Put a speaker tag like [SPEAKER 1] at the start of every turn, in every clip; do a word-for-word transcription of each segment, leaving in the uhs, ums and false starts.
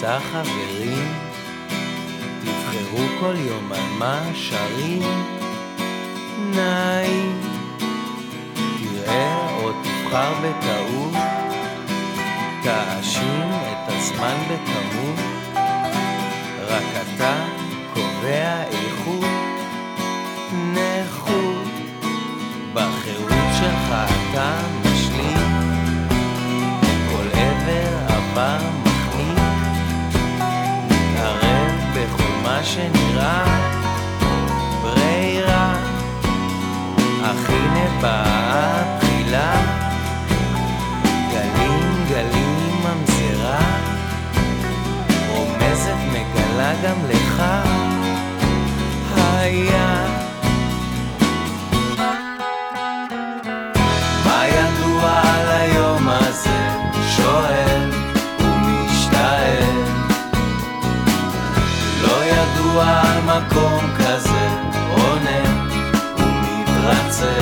[SPEAKER 1] קבוצה חברים, תבחרו כל יום על מה שרים. נעים, תראה או תבחר בטעות, תאשים את הזמן בכמות, רק אתה קובע איכות, נכות, בחירות שלך אתה משלים, כל עבר עבר מחליט, מתערב בכל מה שנראה ברירה, אך הנה באה הבחילה, גלים גלים ממזרה, רומזת מגלה גם לך היה. מה ידוע על היום הזה? שואל ומשתעל, לא ידוע על מקום כזה, עונה ומתרצה,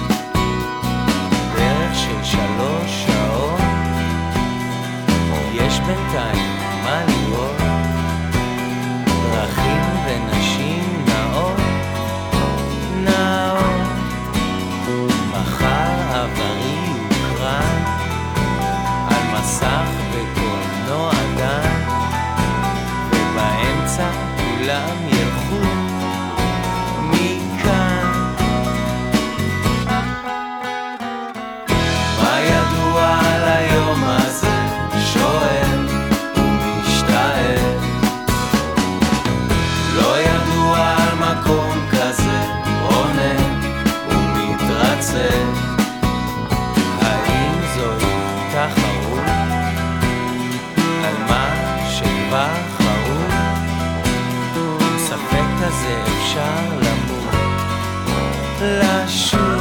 [SPEAKER 1] דרך של שלוש שעות, יש בינתיים מה לראות, דרכים ונשים נאות, נאות, מחר עברי וקרן, על מסך וקולנוע דן, ובאמצע כולם ילכו מכאן. מה ידוע על היום הזה? שואל ומשתעל, לא ידוע על מקום כזה, עונה ומתרצה, האם זוהי תחרות על מה שכבר חרות? עם ספק כזה אפשר למות, לשוב